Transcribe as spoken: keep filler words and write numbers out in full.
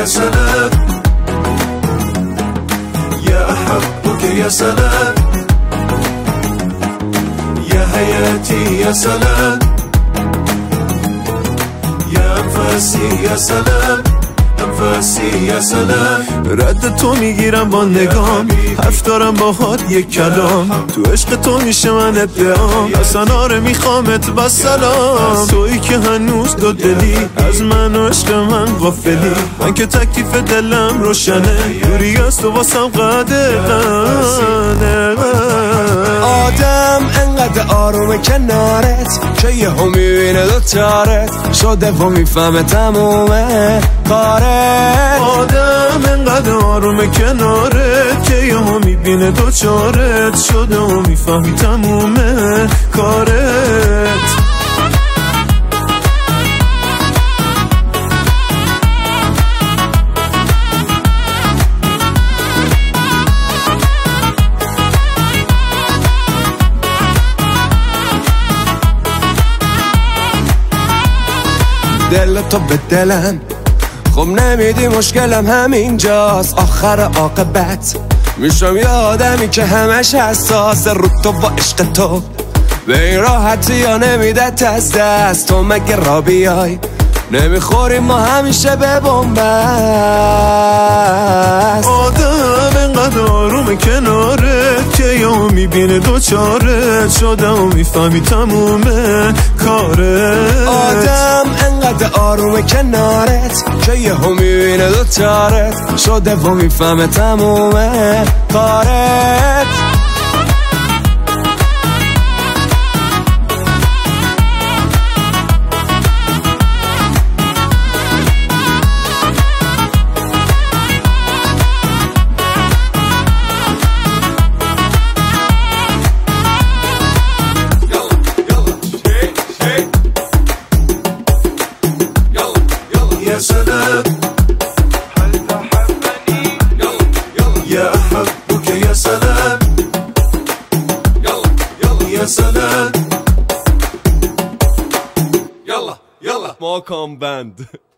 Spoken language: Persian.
يا سلام يا أحبك يا سلام يا حياتي يا سلام يا أنفاسي يا سلام انفاسی یا سلام. رد تو میگیرم با نگام، حرف دارم باهات یک کلام، تو عشق تو میشه من ادعام، اصلا آره میخوامت با سلام. تویی که هنوز دو دلی از من و عشق من غافلی، من که تکلیف دلم روشنه، دوری از تو واسم قده قده. آدم انقدر آرومه کنارت که یه هم میبینه دوچارت شده و میفهمه تمومه کارت. آدم انقدر آرومه کنارت که یه هم میبینه دوچارت شده و میفهمی تمومه کارت. دل تو به دلم خب نمیدی مشکلم همینجاست، آخر عاقبت میشم یه آدمی که همش حساس رو تو و عشق تو، به این راحتی یا نمیدت از دست. تو مگه را بیای نمیخوریم ما همیشه به بنبست. آدم انقدر آرومه کنارت که یا میبینه دوچارت شده و میفهمی تمومه کارت. آدم انقدر آرومه کنارت که یه هم میبینه دوچارت شده و میفهمه تمومه کارت. يا سلام هل تحبني يا أحبك يا سلام يا سلام. يلا يلا ماكان باند.